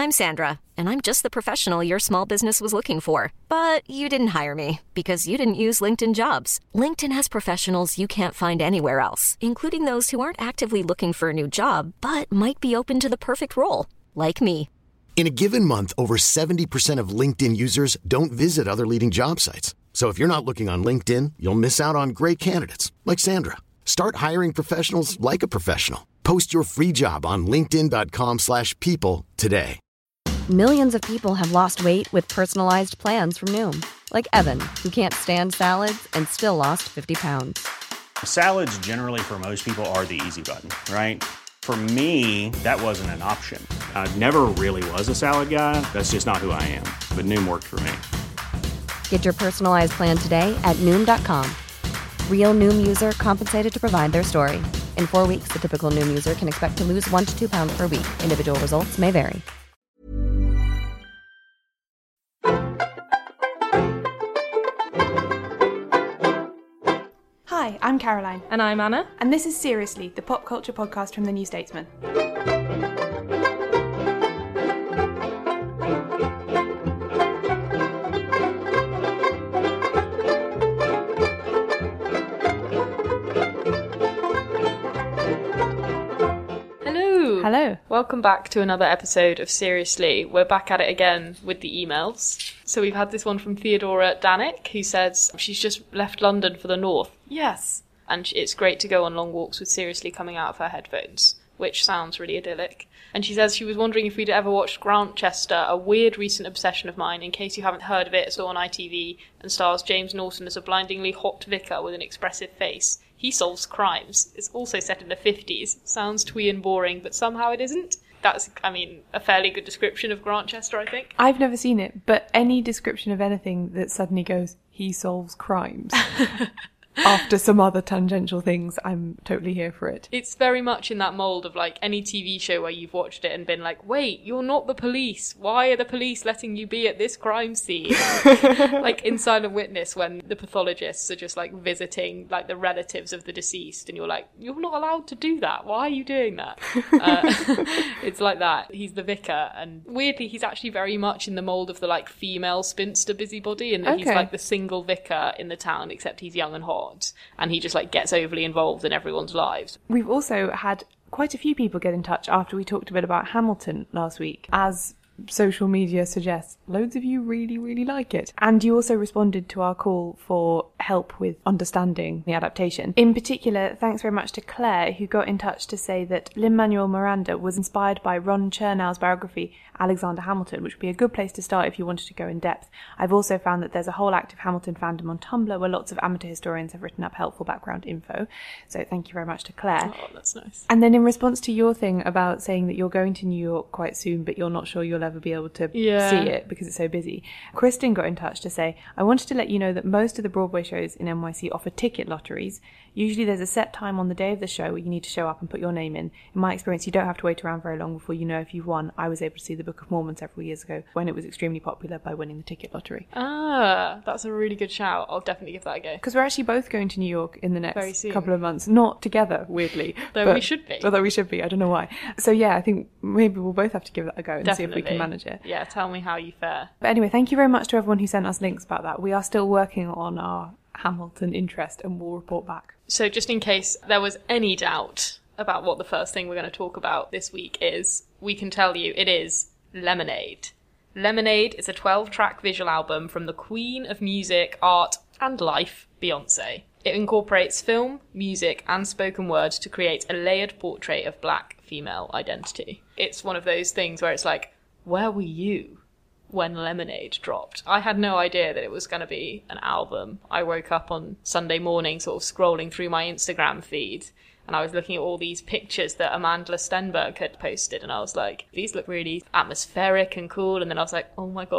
I'm Sandra, and I'm just the professional your small business was looking for. But you didn't hire me because you didn't use LinkedIn Jobs. LinkedIn has professionals you can't find anywhere else, including those who aren't actively looking for a new job, but might be open to the perfect role, like me. In a given month, over 70% of LinkedIn users don't visit other leading job sites. So if you're not looking on LinkedIn, you'll miss out on great candidates like Sandra. Start hiring professionals like a professional. Post your free job on linkedin.com/people today. Millions of people have lost weight with personalized plans from Noom. Like Evan, who can't stand salads and still lost 50 pounds. Salads generally for most people are the easy button, right? For me, that wasn't an option. I never really was a salad guy. That's just not who I am. But Noom worked for me. Get your personalized plan today at Noom.com. Real Noom user compensated to provide their story. In 4 weeks, the typical Noom user can expect to lose 1 to 2 pounds per week. Individual results may vary. Hi, I'm Caroline. And I'm Anna. And this is Seriously, the pop culture podcast from The New Statesman. Hello. Welcome back to another episode of Seriously. We're back at it again with the emails. So we've had this one from Theodora Danik, who says she's just left London for the north. Yes. And it's great to go on long walks with Seriously coming out of her headphones, which sounds really idyllic. And she says she was wondering if we'd ever watched Grantchester, a weird recent obsession of mine. In case you haven't heard of it, it's on ITV and stars James Norton as a blindingly hot vicar with an expressive face. He solves crimes. It's also set in the 50s. Sounds twee and boring, but somehow it isn't. That's, a fairly good description of Grantchester, I think. I've never seen it, but any description of anything that suddenly goes, he solves crimes, after some other tangential things, I'm totally here for it. It's very much in that mould of, like, any TV show where you've watched it and been like, wait, you're not the police. Why are the police letting you be at this crime scene? Like in Silent Witness, when the pathologists are just, like, visiting, like, the relatives of the deceased, and you're like, you're not allowed to do that. Why are you doing that? It's like that. He's the vicar, and weirdly, he's actually very much in the mould of the, like, female spinster busybody, and that he's, like, the single vicar in the town, except he's young and hot. And he just like gets overly involved in everyone's lives. We've also had quite a few people get in touch after we talked a bit about Hamilton last week. As social media suggests, loads of you really, really like it. And you also responded to our call for help with understanding the adaptation. In particular, thanks very much to Claire, who got in touch to say that Lin-Manuel Miranda was inspired by Ron Chernow's biography, Alexander Hamilton, which would be a good place to start if you wanted to go in depth. I've also found that there's a whole active Hamilton fandom on Tumblr where lots of amateur historians have written up helpful background info. So thank you very much to Claire. Oh, that's nice. And then in response to your thing about saying that you're going to New York quite soon, but you're not sure you'll ever be able to see it because it's so busy, Kristen got in touch to say, I wanted to let you know that most of the Broadway shows in NYC offer ticket lotteries. Usually there's a set time on the day of the show where you need to show up and put your name in. In my experience, you don't have to wait around very long before you know if you've won. I was able to see the Book of Mormon several years ago when it was extremely popular by winning the ticket lottery. Ah, that's a really good shout. I'll definitely give that a go. Because we're actually both going to New York in the next couple of months. Not together, weirdly. Though we should be. Although we should be. I don't know why. So yeah, I think maybe we'll both have to give that a go and see if we can manage it. Yeah, tell me how you fare. But anyway, thank you very much to everyone who sent us links about that. We are still working on our Hamilton interest and we'll report back. So just in case there was any doubt about what the first thing we're going to talk about this week is, we can tell you it is Lemonade. Lemonade is a 12-track visual album from the queen of music, art and life, Beyoncé. It incorporates film, music and spoken word to create a layered portrait of black female identity. It's one of those things where it's like, where were you when Lemonade dropped? I had no idea that it was going to be an album. I woke up on Sunday morning sort of scrolling through my Instagram feed and I was looking at all these pictures that Amanda Stenberg had posted and I was like, these look really atmospheric and cool, and then I was like, oh my god,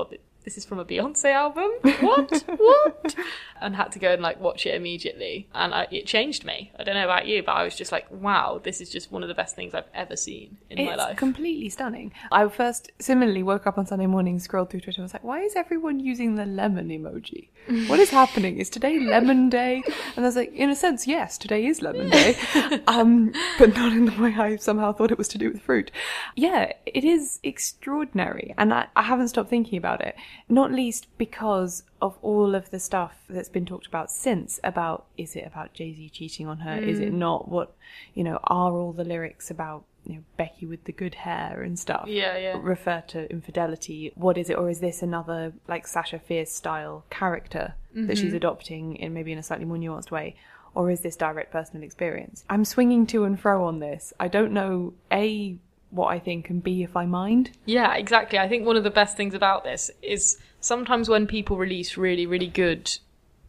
this is from a Beyonce album? What? And had to go and like watch it immediately. And it changed me. I don't know about you, but I was just like, wow, this is just one of the best things I've ever seen in my life. It's completely stunning. I first similarly woke up on Sunday morning, scrolled through Twitter, and was like, why is everyone using the lemon emoji? What is happening? Is today lemon day? And I was like, in a sense, yes, today is lemon day. But not in the way I somehow thought it was to do with fruit. Yeah, it is extraordinary. And I haven't stopped thinking about it. Not least because of all of the stuff that's been talked about since, about, is it about Jay-Z cheating on her? Is it not? What, are all the lyrics about, Becky with the good hair and stuff refer to infidelity? What is it? Or is this another like Sasha Fierce style character that she's adopting maybe in a slightly more nuanced way? Or is this direct personal experience? I'm swinging to and fro on this. I don't know, A, what I think, and B, if I mind. Yeah, exactly. I think one of the best things about this is sometimes when people release really, really good,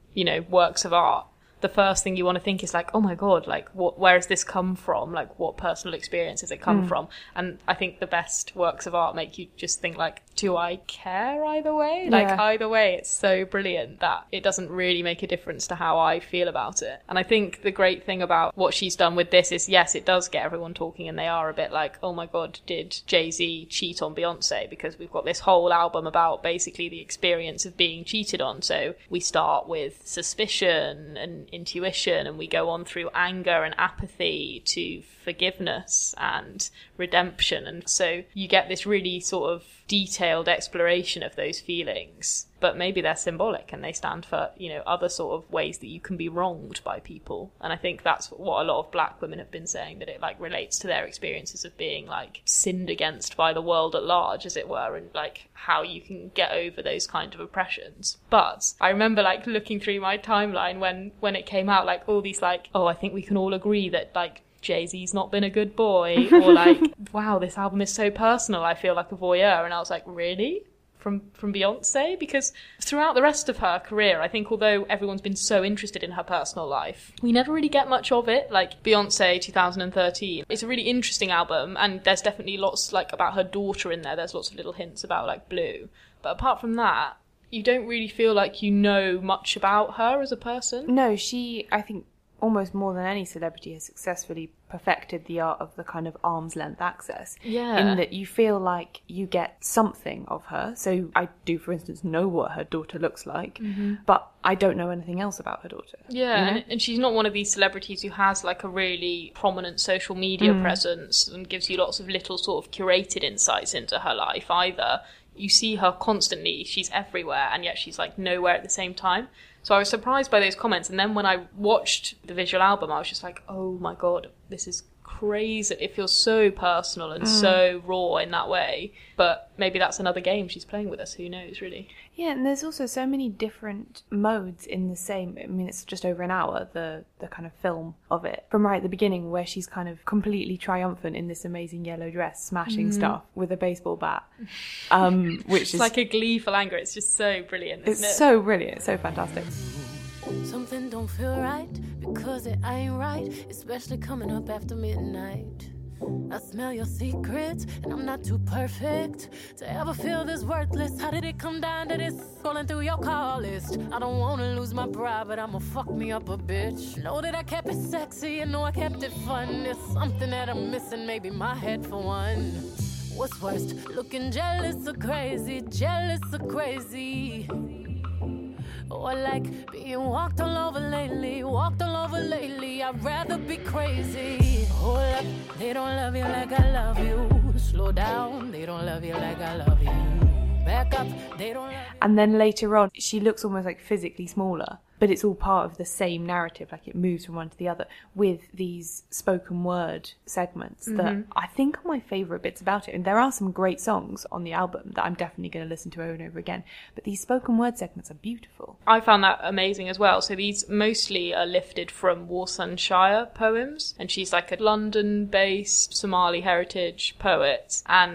works of art, the first thing you want to think is like, oh my God, like where has this come from? Like what personal experience has it come from? And I think the best works of art make you just think like, do I care either way? Like either way, it's so brilliant that it doesn't really make a difference to how I feel about it. And I think the great thing about what she's done with this is, yes, it does get everyone talking and they are a bit like, oh my God, did Jay-Z cheat on Beyonce? Because we've got this whole album about basically the experience of being cheated on. So we start with suspicion and intuition, and we go on through anger and apathy to forgiveness and redemption. And so you get this really sort of detailed exploration of those feelings, but maybe they're symbolic and they stand for, other sort of ways that you can be wronged by people. And I think that's what a lot of black women have been saying, that it like relates to their experiences of being like sinned against by the world at large, as it were, and like how you can get over those kind of oppressions. But I remember like looking through my timeline when it came out, like all these like, oh, I think we can all agree that like Jay-Z's not been a good boy, or like, wow, this album is so personal, I feel like a voyeur. And I was like, really? From Beyonce? Because throughout the rest of her career, I think although everyone's been so interested in her personal life, we never really get much of it. Like Beyonce 2013, it's a really interesting album, and there's definitely lots like about her daughter in there. There's lots of little hints about like Blue, but apart from that, you don't really feel like you know much about her as a person. No, she, I think, almost more than any celebrity, has successfully perfected the art of the kind of arm's length access. Yeah. In that you feel like you get something of her. So I do, for instance, know what her daughter looks like, but I don't know anything else about her daughter. Yeah, and she's not one of these celebrities who has like a really prominent social media presence and gives you lots of little sort of curated insights into her life either. You see her constantly, she's everywhere, and yet she's like nowhere at the same time. So I was surprised by those comments, and then when I watched the visual album, I was just like, oh my God, this is crazy. It feels so personal and so raw in that way. But maybe that's another game she's playing with us, who knows, really. Yeah, and there's also so many different modes in the same, I mean, it's just over an hour, the kind of film of it. From right at the beginning, where she's kind of completely triumphant in this amazing yellow dress, smashing stuff with a baseball bat. Which it's is like a gleeful anger. It's just so brilliant, isn't it? It's so brilliant, it's so fantastic. Something don't feel right because it ain't right, especially coming up after midnight. I smell your secrets, and I'm not too perfect to ever feel this worthless. How did it come down to this? Scrolling through your call list. I don't wanna lose my pride, but I'ma fuck me up a bitch. Know that I kept it sexy, and know I kept it fun. There's something that I'm missing, maybe my head for one. What's worst, looking jealous or crazy, jealous or crazy? Or like being walked all over lately, I'd rather be crazy. Hold up, they don't love you like I love you. Slow down, they don't love you like I love you. Back up, they don't love you. And then later on, she looks almost like physically smaller, but it's all part of the same narrative, like it moves from one to the other, with these spoken word segments that I think are my favourite bits about it. And there are some great songs on the album that I'm definitely going to listen to over and over again, but these spoken word segments are beautiful. I found that amazing as well. So these mostly are lifted from Warsan Shire poems, and she's like a London-based Somali heritage poet, and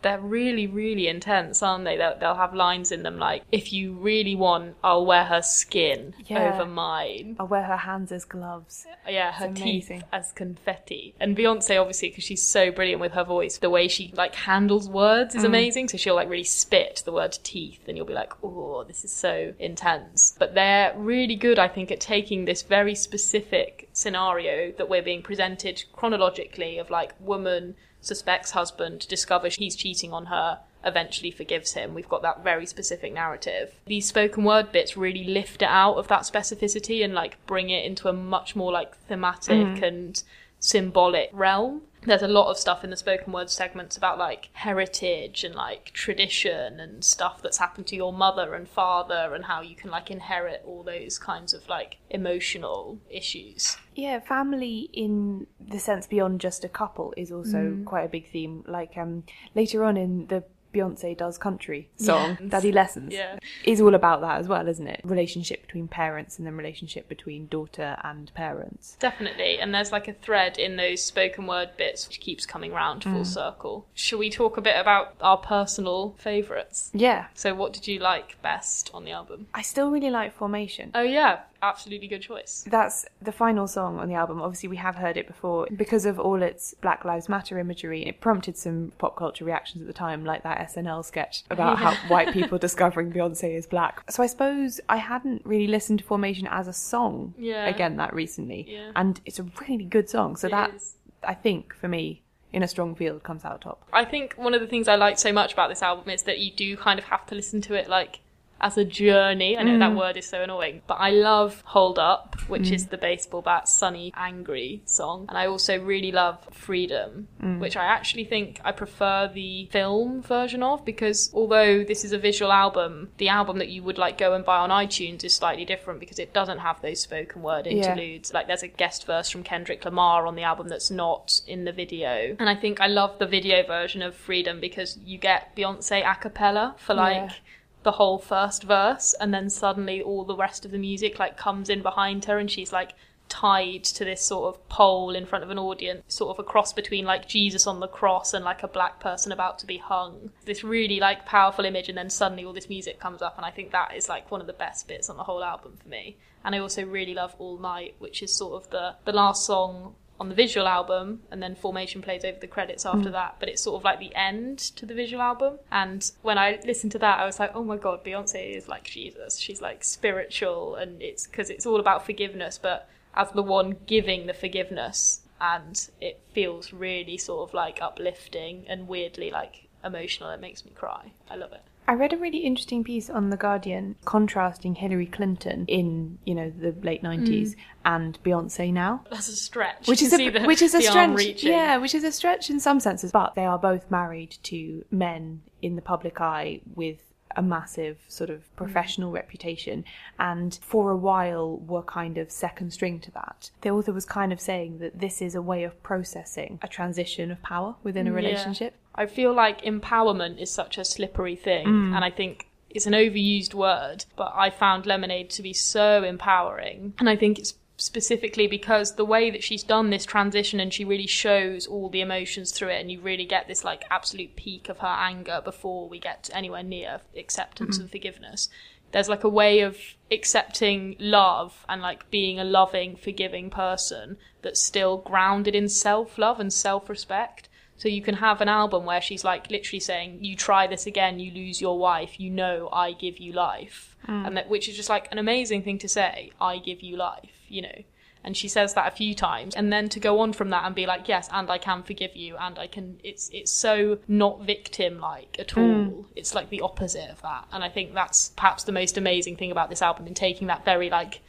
they're really, really intense, aren't they? They'll have lines in them like, if you really want, I'll wear her skin over mine. I'll wear her hands as gloves. Yeah, her teeth as confetti. And Beyonce, obviously, because she's so brilliant with her voice, the way she like handles words is amazing. So she'll like really spit the word teeth and you'll be like, oh, this is so intense. But they're really good, I think, at taking this very specific scenario that we're being presented chronologically of like woman suspects husband, discovers he's cheating on her, eventually forgives him. We've got that very specific narrative. These spoken word bits really lift it out of that specificity and like bring it into a much more like thematic and symbolic realm. There's a lot of stuff in the spoken word segments about like heritage and like tradition and stuff that's happened to your mother and father and how you can like inherit all those kinds of like emotional issues. Yeah, family in the sense beyond just a couple is also quite a big theme. Like later on in the Beyonce Does Country song, Daddy Lessons, is all about that as well, isn't it? Relationship between parents and then relationship between daughter and parents. Definitely, and there's like a thread in those spoken word bits which keeps coming round full circle. Shall we talk a bit about our personal favourites? Yeah. So what did you like best on the album? I still really like Formation. Oh yeah, absolutely good choice. That's the final song on the album. Obviously we have heard it before. Because of all its Black Lives Matter imagery, it prompted some pop culture reactions at the time, like that SNL sketch about how white people discovering Beyonce is black. So I suppose I hadn't really listened to Formation as a song again that recently. Yeah. And it's a really good song. So that, I think, for me, in a strong field, comes out top. I think one of the things I like so much about this album is that you do kind of have to listen to it like as a journey. I know that word is so annoying, but I love Hold Up, which is the baseball bat, sunny, angry song. And I also really love Freedom, which I actually think I prefer the film version of, because although this is a visual album, the album that you would like go and buy on iTunes is slightly different because it doesn't have those spoken word interludes. Like there's a guest verse from Kendrick Lamar on the album that's not in the video. And I think I love the video version of Freedom because you get Beyonce a cappella for like the whole first verse, and then suddenly all the rest of the music like comes in behind her and she's like tied to this sort of pole in front of an audience, sort of a cross between like Jesus on the cross and like a black person about to be hung. This really like powerful image, and then suddenly all this music comes up, and I think that is like one of the best bits on the whole album for me. And I also really love All Night, which is sort of the last song on the visual album, and then Formation plays over the credits after that, but it's sort of like the end to the visual album. And when I listened to that, I was like, oh my god, Beyonce is like Jesus. She's like spiritual, and it's because it's all about forgiveness, but as the one giving the forgiveness, and it feels really sort of like uplifting and weirdly like emotional. It makes me cry. I love it. I read a really interesting piece on The Guardian contrasting Hillary Clinton in, you know, the late 90s and Beyonce now. That's a stretch. Which is a stretch. Yeah, which is a stretch in some senses. But they are both married to men in the public eye with a massive sort of professional reputation, and for a while were kind of second string to that. The author was kind of saying that this is a way of processing a transition of power within a relationship. I feel like empowerment is such a slippery thing, and I think it's an overused word, but I found Lemonade to be so empowering. And I think it's specifically because the way that she's done this transition, and she really shows all the emotions through it, and you really get this like absolute peak of her anger before we get anywhere near acceptance and forgiveness. There's like a way of accepting love and like being a loving, forgiving person that's still grounded in self-love and self-respect. So you can have an album where she's like literally saying, you try this again, you lose your wife, you know I give you life. And that, which is just like an amazing thing to say, I give you life, you know. And she says that a few times, and then to go on from that and be like, yes, and I can forgive you, and I can, it's so not victim-like at all. It's like the opposite of that. And I think that's perhaps the most amazing thing about this album, in taking that very like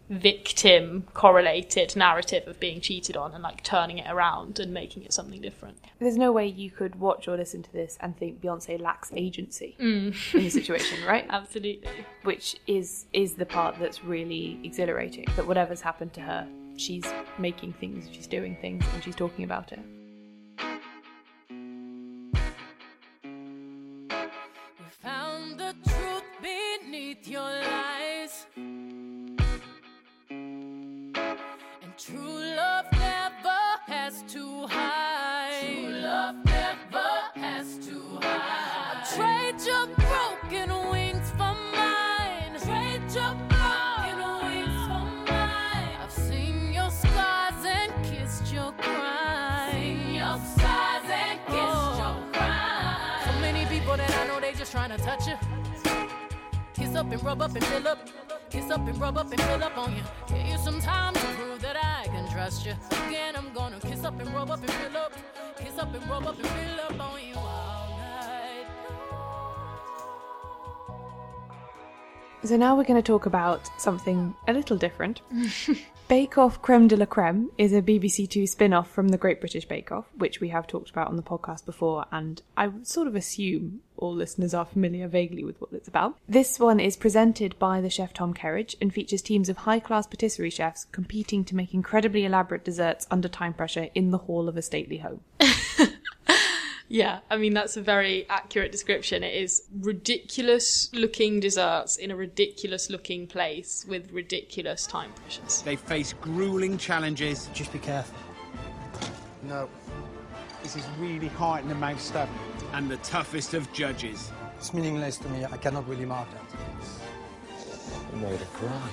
victim correlated narrative of being cheated on and like turning it around and making it something different. There's no way you could watch or listen to this and think Beyonce lacks agency in the situation, right? Absolutely. Which is the part that's really exhilarating, that whatever's happened to her, she's making things, she's doing things, and she's talking about it. We found the truth beneath your lies. True love never has to hide. True love never has to hide. that I know they just trying to touch you. Kiss up and rub up and fill up. Kiss up and rub up and fill up on you. Give you some time to prove that I can trust you. Again, I'm gonna kiss up and rub up and fill up. Kiss up and rub up and fill up on you all night. So now we're going to talk about something a little different. Bake Off Creme de la Creme is a BBC Two spin-off from the Great British Bake Off, which we have talked about on the podcast before, and I sort of assume all listeners are familiar vaguely with what it's about. This one is presented by the chef Tom Kerridge and features teams of high-class patisserie chefs competing to make incredibly elaborate desserts under time pressure in the hall of a stately home. Yeah, I mean, that's a very accurate description. It is ridiculous-looking desserts in a ridiculous-looking place with ridiculous time pressures. They face grueling challenges. Just be careful. No. This is really hard in the mouth stuff. And the toughest of judges. It's meaningless to me. I cannot really mark that. I made her cry.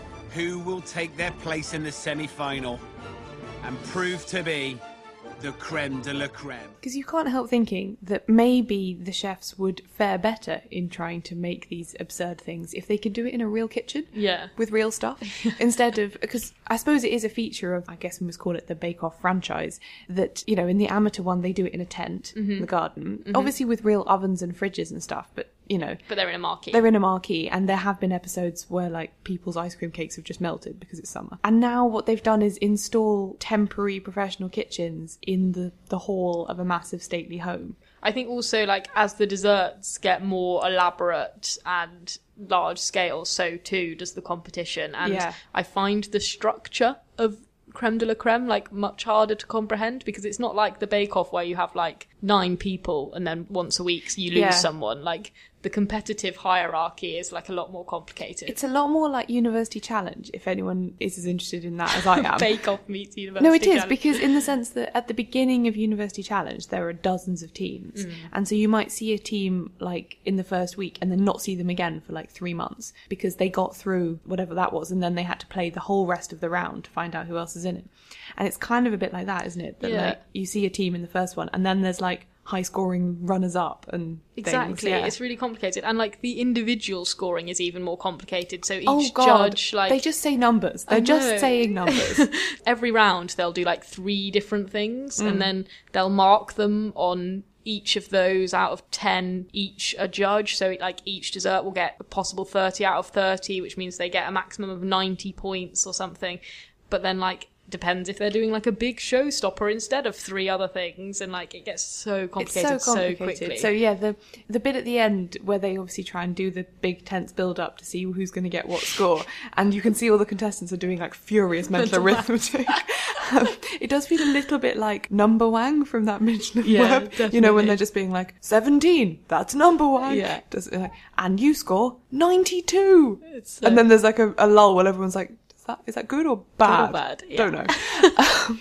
Who will take their place in the semi-final and prove to be the creme de la creme? Because you can't help thinking that maybe the chefs would fare better in trying to make these absurd things if they could do it in a real kitchen. Yeah. With real stuff. Instead of... Because I suppose it is a feature of, I guess we must call it the Bake Off franchise, that, you know, in the amateur one they do it in a tent in the garden. Obviously with real ovens and fridges and stuff, but, you know... But they're in a marquee. They're in a marquee, and there have been episodes where, like, people's ice cream cakes have just melted because it's summer. And now what they've done is install temporary professional kitchens in the hall of a massive stately home. I think also, like, as the desserts get more elaborate and large scale, so too does the competition. And Yeah. I find the structure of creme de la creme, like, much harder to comprehend, because it's not like the Bake Off where you have, like, 9 people and then once a week you lose Yeah. someone. Like, the competitive hierarchy is, like, a lot more complicated. It's a lot more like University Challenge, if anyone is as interested in that as I am. Bake Off meets University No, it is, Challenge. because in the sense that at the beginning of University Challenge, there are dozens of teams. And so you might see a team, like, in the first week and then not see them again for, like, 3 months because they got through whatever that was and then they had to play the whole rest of the round to find out who else is in it. And it's kind of a bit like that, isn't it? That, Yeah. like, you see a team in the first one and then there's, like, high-scoring runners-up and Exactly, things. Yeah. it's really complicated. And, like, the individual scoring is even more complicated. So each Oh, God. judge, like... They just say numbers. They're I just know. saying numbers. Every round they'll do, like, 3 different things, and then they'll mark them on each of those out of 10 each a judge. So, like, each dessert will get a possible 30 out of 30, which means they get a maximum of 90 points or something. But then, like, depends if they're doing, like, a big showstopper instead of 3 other things, and, like, it gets so complicated, It's so complicated. quickly. So yeah, the bit at the end where they obviously try and do the big tense build up to see who's going to get what score, and you can see all the contestants are doing like furious mental arithmetic. It does feel a little bit like Number Wang from that Michelin Yeah, Web. You know, when definitely. they're just being like 17, that's Number Wang. Yeah. And you score 92. It's and then there's like a lull while everyone's like, is that good or bad? bad, yeah. Don't know.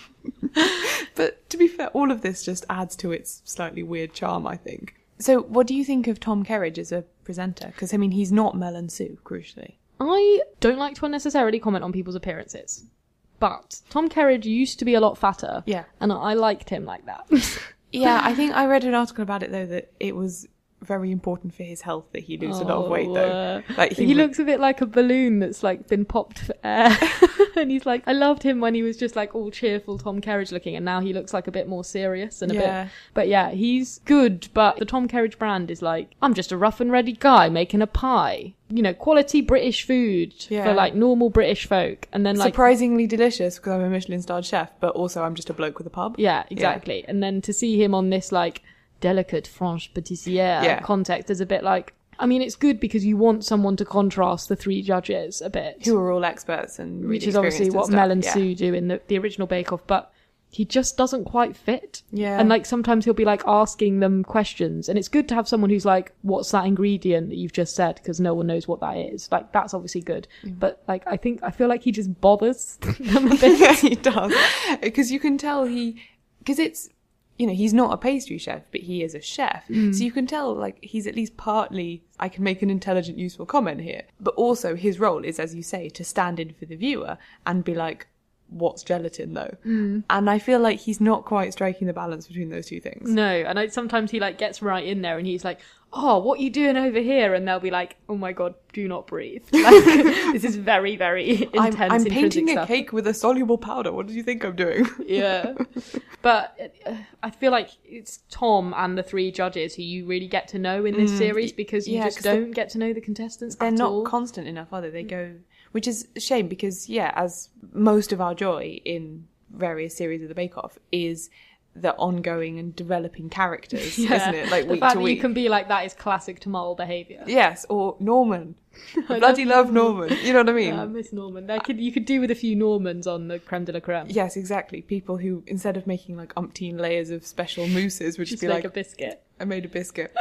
But to be fair, all of this just adds to its slightly weird charm, I think. So what do you think of Tom Kerridge as a presenter? Because, I mean, he's not Mel and Sue, crucially. I don't like to unnecessarily comment on people's appearances, but Tom Kerridge used to be a lot fatter. Yeah. And I liked him like that. Yeah, I think I read an article about it, though, that it was very important for his health that he lose a lot of weight, though. Like he looks a bit like a balloon that's, like, been popped for air. And he's like, I loved him when he was just, like, all cheerful Tom Kerridge looking, and now he looks like a bit more serious and a bit... But yeah, he's good, but the Tom Kerridge brand is like, I'm just a rough and ready guy making a pie. You know, quality British food for, like, normal British folk. And then, like... surprisingly delicious, because I'm a Michelin-starred chef, but also I'm just a bloke with a pub. Yeah, exactly. And then to see him on this, like, delicate French pâtissière context is a bit like... I mean, it's good because you want someone to contrast the 3 judges a bit. Who are all experts and really which is obviously what experienced and Mel and stuff, Sue do in the original Bake Off, but he just doesn't quite fit. Yeah. And, like, sometimes he'll be, like, asking them questions, and it's good to have someone who's like, what's that ingredient that you've just said? Because no one knows what that is. Like, that's obviously good. But, like, I feel like he just bothers them a bit. Yeah, he does. Because you can tell because it's, you know, he's not a pastry chef, but he is a chef. So you can tell, like, he's at least partly, I can make an intelligent, useful comment here. But also his role is, as you say, to stand in for the viewer and be like, what's gelatin, though? And I feel like he's not quite striking the balance between those two things. No, and sometimes he, like, gets right in there and he's like, oh, what are you doing over here? And they'll be like, oh my God, do not breathe. Like, this is very, very intense. I'm painting stuff. a cake with a soluble powder. What did you think I'm doing? Yeah. But I feel like it's Tom and the 3 judges who you really get to know in this series, because you just don't get to know the contestants They're at not all. constant enough, are they? They go... Which is a shame because, as most of our joy in various series of the Bake Off is the ongoing and developing characters, isn't it? Like the week fact to that week. you can be like, that is classic Tamal behaviour. Yes, or Norman. I bloody love Norman. You know what I mean? Yeah, I miss Norman. You could do with a few Normans on the creme de la creme. Yes, exactly. People who, instead of making like umpteen layers of special mousses, would just be make like... a biscuit. I made a biscuit.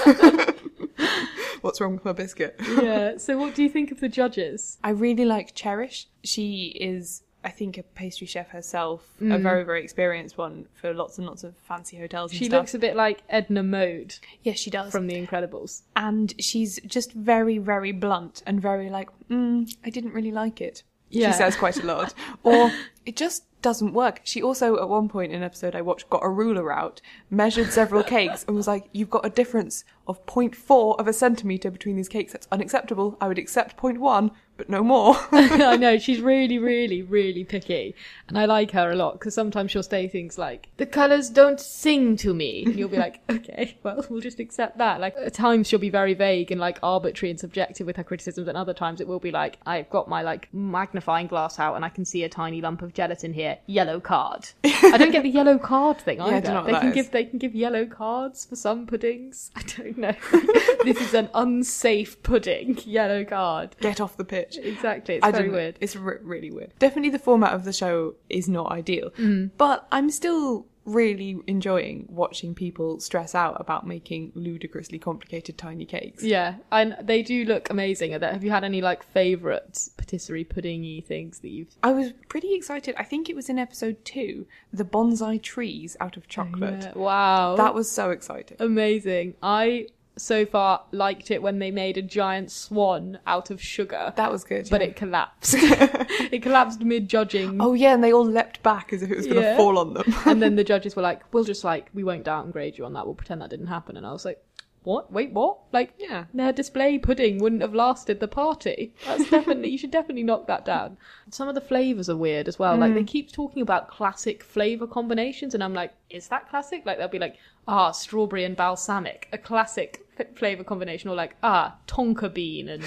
What's wrong with my biscuit? Yeah, so what do you think of the judges? I really like Cherish. She is, I think, a pastry chef herself, a very, very experienced one for lots and lots of fancy hotels and She stuff. looks a bit like Edna Mode. Yes, she does. From The Incredibles. And she's just very, very blunt and very like, I didn't really like it. Yeah. She says quite a lot. Or it just doesn't work. She also, at one point in an episode I watched, got a ruler out, measured several cakes, and was like, you've got a difference of 0.4 of a centimetre between these cakes. That's unacceptable. I would accept 0.1, but no more. I know, she's really, really, really picky. And I like her a lot, because sometimes she'll say things like, the colours don't sing to me. And you'll be like, okay, well, we'll just accept that. Like, at times she'll be very vague and, like, arbitrary and subjective with her criticisms, and other times it will be like, I've got my, like, magnifying glass out and I can see a tiny lump of gelatin here. Yellow card. I don't get the yellow card thing either. I don't know what They can give yellow cards for some puddings. I don't know. This is an unsafe pudding. Yellow card. Get off the pitch. Exactly. It's very weird. It's really weird. Definitely the format of the show is not ideal. But I'm still really enjoying watching people stress out about making ludicrously complicated tiny cakes. Yeah, and they do look amazing. Have you had any like favourite patisserie pudding-y things that you've... I was pretty excited. I think it was in episode 2, the bonsai trees out of chocolate. Yeah. Wow. That was so exciting. Amazing. I so far liked it when they made a giant swan out of sugar. That was good. But yeah. it collapsed. It collapsed mid-judging. Oh yeah, and they all leapt back as if it was going to fall on them. And then the judges were like, we won't downgrade you on that. We'll pretend that didn't happen. And I was like, what? Wait, what? Like, yeah, their display pudding wouldn't have lasted the party. That's definitely, you should definitely knock that down. Some of the flavours are weird as well. Like, they keep talking about classic flavour combinations, and I'm like, is that classic? Like, they'll be like, strawberry and balsamic, a classic flavour combination, or like, tonka bean and...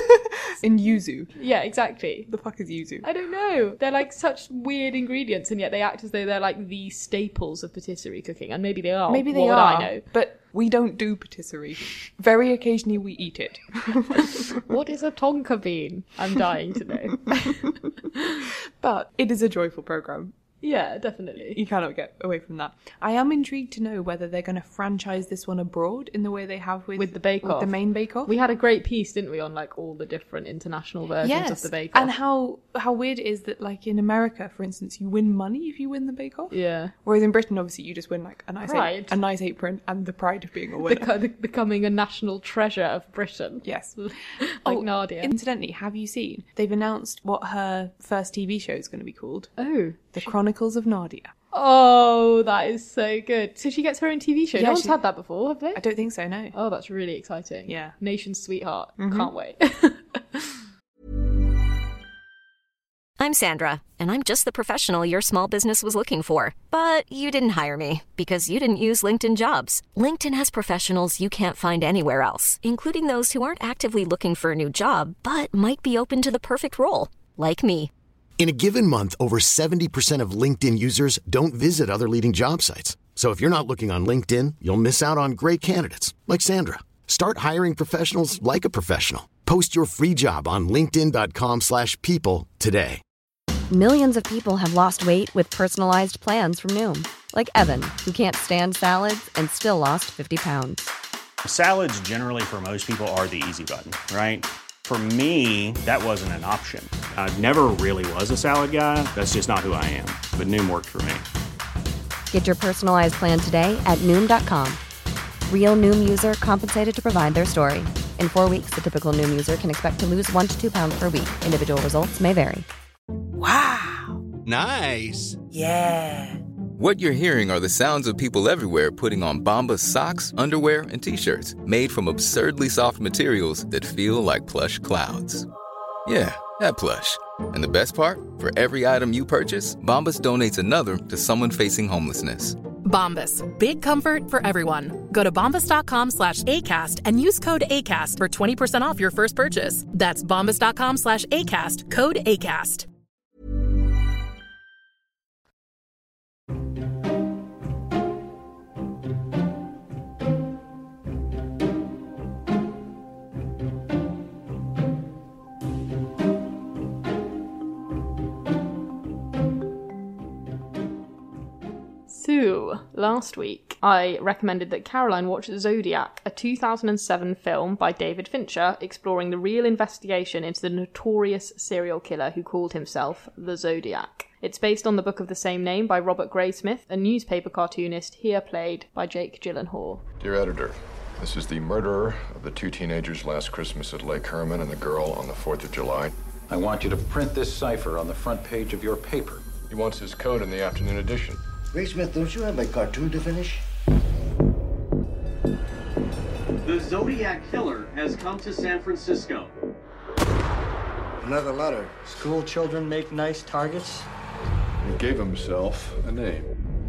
In yuzu. Yeah, exactly. The fuck is yuzu? I don't know. They're like such weird ingredients, and yet they act as though they're like the staples of patisserie cooking, and maybe they are. Maybe they what are. Would I know? But we don't do patisserie. Very occasionally we eat it. What is a tonka bean? I'm dying to know. But it is a joyful programme. Yeah, definitely. You cannot get away from that. I am intrigued to know whether they're going to franchise this one abroad in the way they have with the Bake Off. The main Bake Off. We had a great piece, didn't we, on like all the different international versions of the Bake Off. And how weird it is that like in America, for instance, you win money if you win the Bake Off. Yeah. Whereas in Britain, obviously, you just win like a nice apron and the pride of being a winner. Becoming a national treasure of Britain. Yes. Like Nadia. Incidentally, have you seen? They've announced what her first TV show is going to be called. Oh. The Chronicles of Nadia. Oh, that is so good. So she gets her own TV show. Yeah, No one's had that before, have they? I don't think so, no. Oh, that's really exciting. Yeah. Nation's sweetheart. Can't wait. I'm Sandra, and I'm just the professional your small business was looking for. But you didn't hire me because you didn't use LinkedIn Jobs. LinkedIn has professionals you can't find anywhere else, including those who aren't actively looking for a new job, but might be open to the perfect role, like me. In a given month, over 70% of LinkedIn users don't visit other leading job sites. So if you're not looking on LinkedIn, you'll miss out on great candidates like Sandra. Start hiring professionals like a professional. Post your free job on linkedin.com/people today. Millions of people have lost weight with personalized plans from Noom. Like Evan, who can't stand salads and still lost 50 pounds. Salads generally for most people are the easy button, right? For me, that wasn't an option. I never really was a salad guy. That's just not who I am. But Noom worked for me. Get your personalized plan today at Noom.com. Real Noom user compensated to provide their story. In 4 weeks, the typical Noom user can expect to lose 1 to 2 pounds per week. Individual results may vary. Wow. Nice. Yeah. What you're hearing are the sounds of people everywhere putting on Bombas socks, underwear, and T-shirts made from absurdly soft materials that feel like plush clouds. Yeah, that plush. And the best part? For every item you purchase, Bombas donates another to someone facing homelessness. Bombas. Big comfort for everyone. Go to bombas.com/ACAST and use code ACAST for 20% off your first purchase. That's bombas.com/ACAST. Code ACAST. So, last week, I recommended that Caroline watch Zodiac, a 2007 film by David Fincher exploring the real investigation into the notorious serial killer who called himself the Zodiac. It's based on the book of the same name by Robert Graysmith, a newspaper cartoonist here played by Jake Gyllenhaal. Dear editor, this is the murderer of the 2 teenagers last Christmas at Lake Herman and the girl on the 4th of July. I want you to print this cipher on the front page of your paper. He wants his code in the afternoon edition. Graysmith, don't you have a cartoon to finish? The Zodiac Killer has come to San Francisco. Another letter. School children make nice targets. He gave himself a name.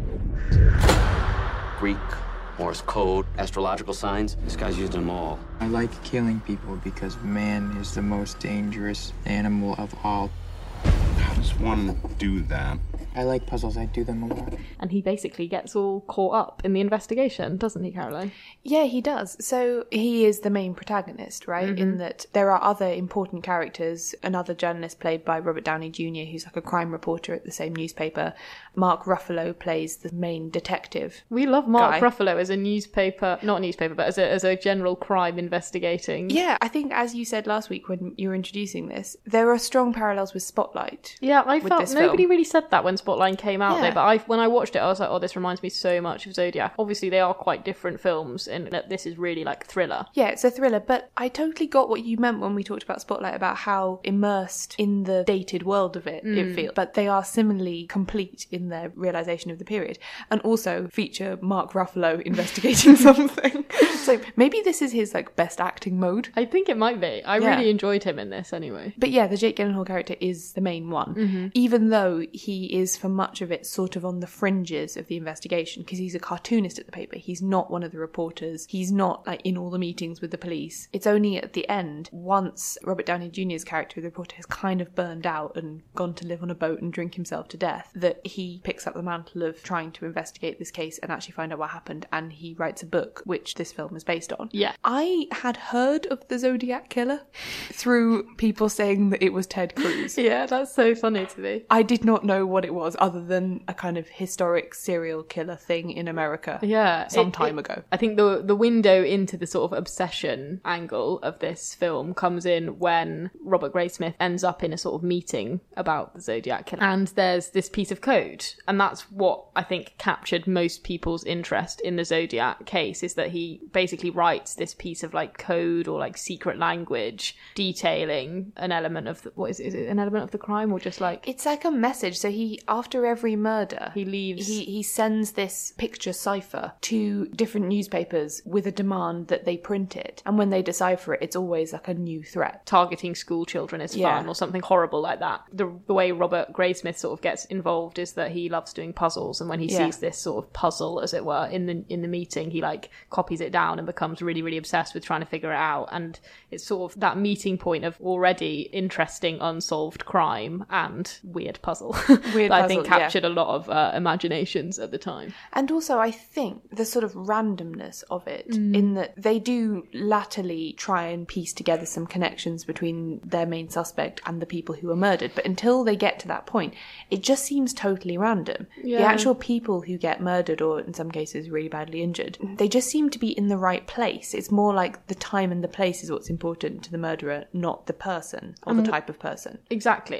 Greek, Morse code, astrological signs. This guy's used them all. I like killing people because man is the most dangerous animal of all. How does one do that? I like puzzles. I do them a lot. And he basically gets all caught up in the investigation, doesn't he, Caroline? Yeah, he does. So he is the main protagonist, right? Mm-hmm. In that there are other important characters. Another journalist played by Robert Downey Jr., who's like a crime reporter at the same newspaper. Mark Ruffalo plays the main detective. We love Mark Ruffalo as a newspaper, not newspaper, but as a general crime investigating. Yeah, I think as you said last week when you were introducing this, there are strong parallels with Spotlight. Yeah, I felt nobody film. really said that when Spotlight came out there, but when I watched it, I was like, oh, this reminds me so much of Zodiac. Obviously, they are quite different films, and this is really like thriller. Yeah, it's a thriller, but I totally got what you meant when we talked about Spotlight, about how immersed in the dated world of it feels. But they are similarly complete in their realisation of the period, and also feature Mark Ruffalo investigating something. So maybe this is his like best acting mode. I think it might be. I really enjoyed him in this anyway. But yeah, the Jake Gyllenhaal character is the main one, even though he is for much of it sort of on the fringes of the investigation, because he's a cartoonist at the paper. He's not one of the reporters. He's not like in all the meetings with the police. It's only at the end, once Robert Downey Jr.'s character, the reporter, has kind of burned out and gone to live on a boat and drink himself to death, that he picks up the mantle of trying to investigate this case and actually find out what happened, and he writes a book, which this film is based on. Yeah. I had heard of the Zodiac Killer through people saying that it was Ted Cruz. Yeah, that's so funny to me. I did not know what it was other than a kind of historic serial killer thing in America. Yeah, some time ago. I think the window into the sort of obsession angle of this film comes in when Robert Graysmith ends up in a sort of meeting about the Zodiac Killer, and there's this piece of code, and that's what I think captured most people's interest in the Zodiac case, is that he basically writes this piece of like code or like secret language detailing an element of is it an element of the crime, or just like it's like a message. So he, after every murder, he leaves, he sends this picture cipher to different newspapers with a demand that they print it, and when they decipher it, it's always like a new threat. Targeting school children is fun, or something horrible like that. The way Robert Graysmith sort of gets involved is that he loves doing puzzles, and when he sees this sort of puzzle, as it were, in the meeting, he like copies it down and becomes really, really obsessed with trying to figure it out. And it's sort of that meeting point of already interesting unsolved crime and weird puzzle. Weird that I think captured a lot of imaginations at the time. And also I think the sort of randomness of it, in that they do latterly try and piece together some connections between their main suspect and the people who were murdered, but until they get to that point, it just seems totally random. The actual people who get murdered, or in some cases really badly injured, they just seem to be in the right place. It's more like the time and the place is what's important to the murderer, not the person or the type of person. Exactly. And it's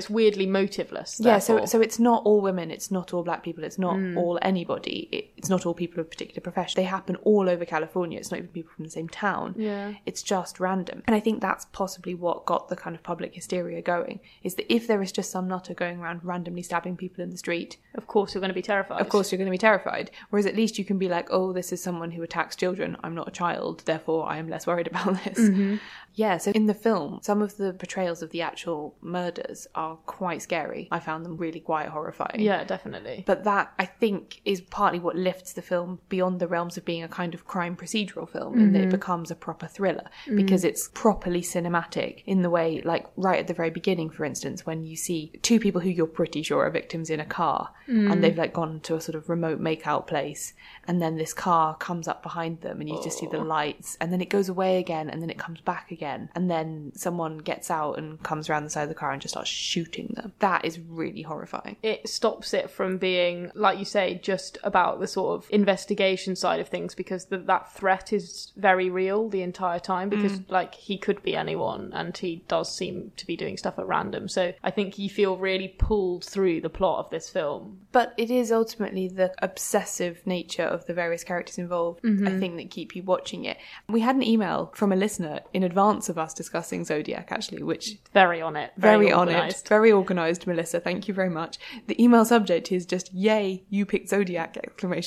it's weirdly motiveless. Yeah, therefore. so it's not all women, it's not all black people, it's not all anybody, it's not all people of a particular profession. They happen all over California. It's not even people from the same town. Yeah. It's just random. And I think that's possibly what got the kind of public hysteria going, is that if there is just some nutter going around randomly stabbing people in the street, of course you're going to be terrified. Of course you're going to be terrified. Whereas at least you can be like, oh, this is someone who attacks children. I'm not a child, therefore I am less worried about this. Mm-hmm. Yeah, so in the film, some of the portrayals of the actual murders are quite scary. I found them really quite horrifying. Yeah, definitely. But that, I think, is partly what lifts the film beyond the realms of being a kind of crime procedural film, in that it becomes a proper thriller, because it's properly cinematic in the way, like right at the very beginning, for instance, when you see two people who you're pretty sure are victims in a car, and they've like gone to a sort of remote makeout place, and then this car comes up behind them and you just see the lights, and then it goes away again, and then it comes back again, and then someone gets out and comes around the side of the car and just starts shooting them. That is really horrifying. It stops it from being, like you say, just about the sort of investigation side of things, because that threat is very real the entire time, because like he could be anyone, and he does seem to be doing stuff at random. So I think you feel really pulled through the plot of this film. But it is ultimately the obsessive nature of the various characters involved, I think, that keep you watching it. We had an email from a listener in advance of us discussing Zodiac, actually, which... Very on it. Very on it. Very organised, Melissa. Thank you very much. The email subject is just, yay, you picked Zodiac, !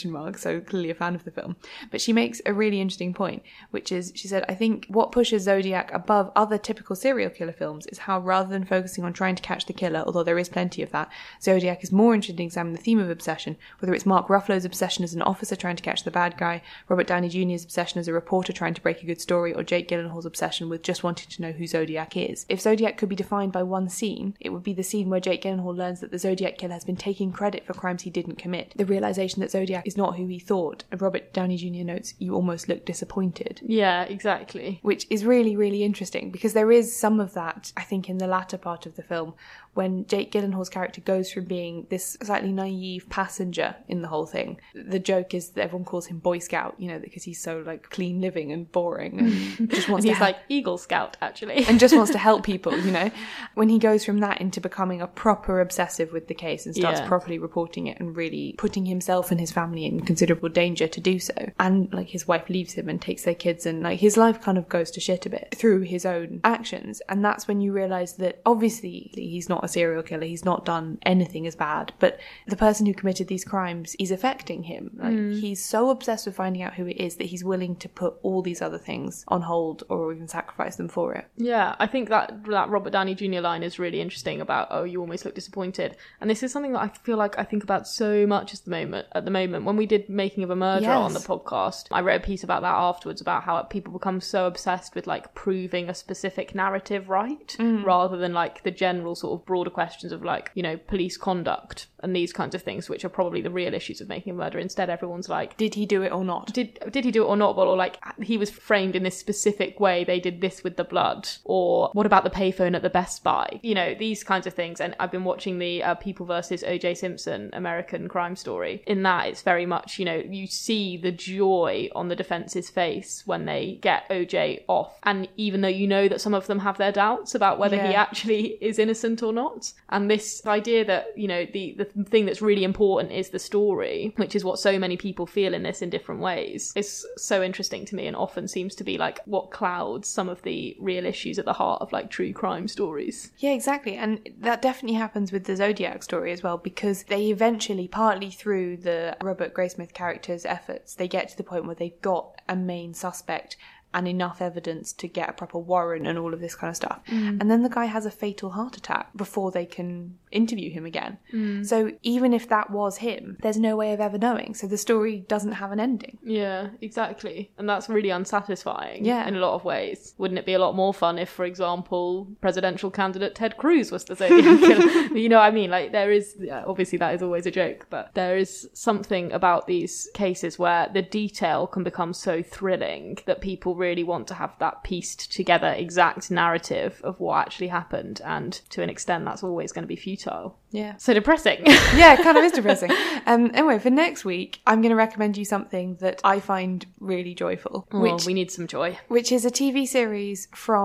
So clearly a fan of the film. But she makes a really interesting point, which is, she said, I think what pushes Zodiac above other typical serial killer films is how, rather than focusing on trying to catch the killer, although there is plenty of that, Zodiac is more interested in examining the theme of obsession, whether it's Mark Ruffalo's obsession as an officer trying to catch the bad guy, Robert Downey Jr.'s obsession as a reporter trying to break a good story, or Jake Gyllenhaal's obsession with just wanting to know who Zodiac is. If Zodiac could be defined by one scene, it would be the scene where Jake Gyllenhaal learns that the Zodiac killer has been taking credit for crimes he didn't commit. The realisation that Zodiac is not who he thought. And Robert Downey Jr. notes, you almost look disappointed. Yeah, exactly. Which is really, really interesting, because there is some of that, I think, in the latter part of the film, when Jake Gyllenhaal's character goes from being this slightly naive passenger in the whole thing. The joke is that everyone calls him Boy Scout, you know, because he's so like clean living and boring and just wants and to he's like Eagle Scout, actually. and just wants to help people, you know. When he goes from that into becoming a proper obsessive with the case and starts properly reporting it and really putting himself and his family in considerable danger to do so. And like his wife leaves him and takes their kids, and like his life kind of goes to shit a bit through his own actions. And that's when you realise that obviously he's not a serial killer, he's not done anything as bad, but the person who committed these crimes is affecting him. Like he's so obsessed with finding out who it is that he's willing to put all these other things on hold or even sacrifice them for it. Yeah, I think that Robert Downey Jr. line is really interesting about, oh, you almost look disappointed. And this is something that I feel like I think about so much at the moment. When we did Making of a Murderer on the podcast, I wrote a piece about that afterwards, about how people become so obsessed with like proving a specific narrative right, rather than like the general sort of broader questions of like, you know, police conduct and these kinds of things, which are probably the real issues of Making a Murderer. Instead, everyone's like, did he do it or not? Did he do it or not? Or like, he was framed in this specific way, they did this with the blood. Or what about the payphone at the Best Buy? You know, these kinds of things. And I've been watching the People vs. O.J. Simpson American Crime Story. In that, it's very much, you know, you see the joy on the defence's face when they get O.J. off. And even though you know that some of them have their doubts about whether he actually is innocent or not. And this idea that, you know, the thing that's really important is the story, which is what so many people feel in this in different ways, is so interesting to me, and often seems to be like what clouds some of the real issues at the heart of like true crime stories. Yeah, exactly. And that definitely happens with the Zodiac story as well, because they eventually, partly through the Robert Graysmith character's efforts, they get to the point where they've got a main suspect and enough evidence to get a proper warrant and all of this kind of stuff. And then the guy has a fatal heart attack before they can interview him again. So even if that was him, there's no way of ever knowing. So the story doesn't have an ending. Yeah, exactly. And that's really unsatisfying in a lot of ways. Wouldn't it be a lot more fun if, for example, presidential candidate Ted Cruz was the Zodiac killer? You know what I mean? Like, there is, obviously that is always a joke, but there is something about these cases where the detail can become so thrilling that people really want to have that pieced together exact narrative of what actually happened, and to an extent that's always going to be futile. Yeah. So depressing. Yeah, it kind of is depressing. Anyway, for next week, I'm going to recommend you something that I find really joyful. We need some joy. Which is a TV series from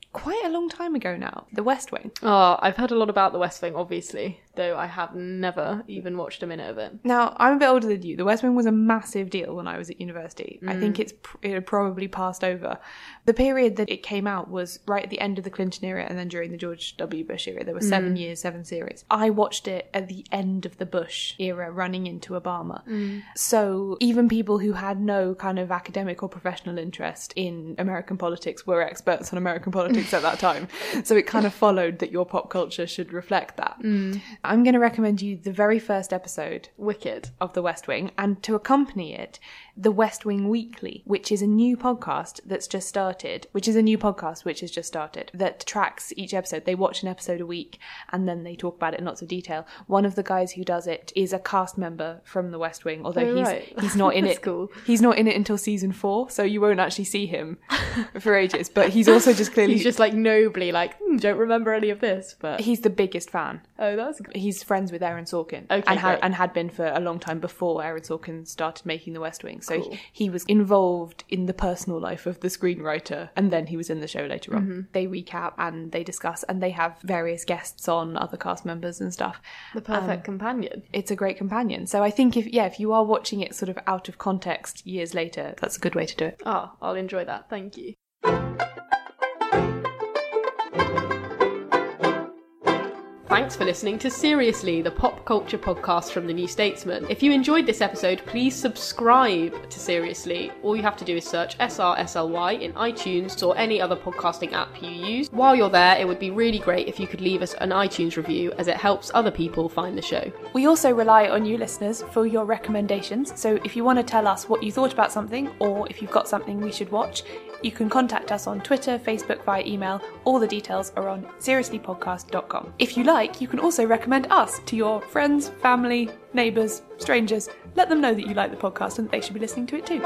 quite a long time ago now. The West Wing. Oh, I've heard a lot about The West Wing, obviously, though I have never even watched a minute of it. Now, I'm a bit older than you. The West Wing was a massive deal when I was at university. I think it had probably passed over. The period that it came out was right at the end of the Clinton era and then during the George W. Bush era. There were 7 years, 7 series. I watched it at the end of the Bush era running into Obama. So even people who had no kind of academic or professional interest in American politics were experts on American politics at that time. So it kind of followed that your pop culture should reflect that. I'm going to recommend you the very first episode, Wicked, of The West Wing, and to accompany it, The West Wing Weekly, which is a new podcast that tracks each episode. They watch an episode a week and then they talk about it in lots of detail. One of the guys who does it is a cast member from The West Wing, although he's not in it. Cool. He's not in it until season 4, so you won't actually see him for ages. But he's also just clearly... He's just like nobly like, don't remember any of this, but... He's the biggest fan. Oh, that's cool. He's friends with Aaron Sorkin. Okay, and had been for a long time before Aaron Sorkin started making The West Wing. So he was involved in the personal life of the screenwriter, and then he was in the show later on. They recap and they discuss, and they have various guests on, other cast members and stuff. The perfect companion. It's a great companion. So I think if you are watching it sort of out of context years later, that's a good way to do it. Oh, I'll enjoy that. Thank you. Thanks for listening to Seriously, the pop culture podcast from The New Statesman. If you enjoyed this episode, please subscribe to Seriously. All you have to do is search SRSLY in iTunes or any other podcasting app you use. While you're there, it would be really great if you could leave us an iTunes review, as it helps other people find the show. We also rely on you listeners for your recommendations, so if you want to tell us what you thought about something, or if you've got something we should watch, you can contact us on Twitter, Facebook, via email. All the details are on seriouslypodcast.com. If you like, you can also recommend us to your friends, family, neighbours, strangers. Let them know that you like the podcast and that they should be listening to it too.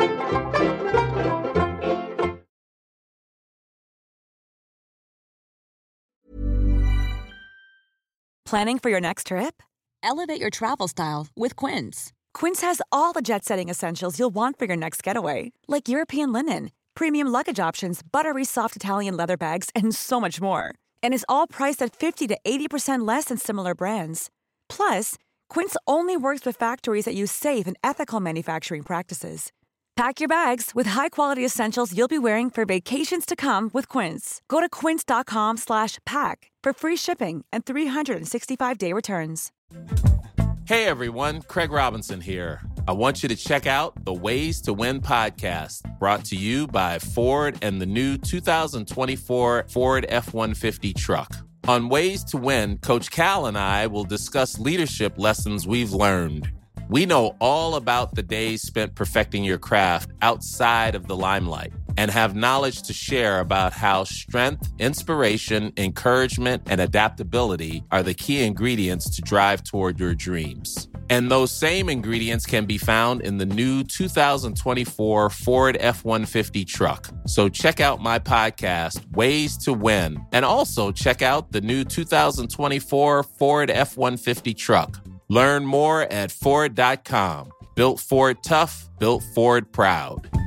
Planning for your next trip? Elevate your travel style with Quince. Quince has all the jet-setting essentials you'll want for your next getaway, like European linen, premium luggage options, buttery soft Italian leather bags, and so much more. And is all priced at 50 to 80% less than similar brands. Plus, Quince only works with factories that use safe and ethical manufacturing practices. Pack your bags with high-quality essentials you'll be wearing for vacations to come with Quince. Go to quince.com/pack for free shipping and 365-day returns. Hey everyone, Craig Robinson here. I want you to check out the Ways to Win podcast, brought to you by Ford and the new 2024 Ford F-150 truck. On Ways to Win, Coach Cal and I will discuss leadership lessons we've learned. We know all about the days spent perfecting your craft outside of the limelight and have knowledge to share about how strength, inspiration, encouragement, and adaptability are the key ingredients to drive toward your dreams. And those same ingredients can be found in the new 2024 Ford F-150 truck. So check out my podcast, Ways to Win, and also check out the new 2024 Ford F-150 truck. Learn more at Ford.com. Built Ford tough, built Ford proud.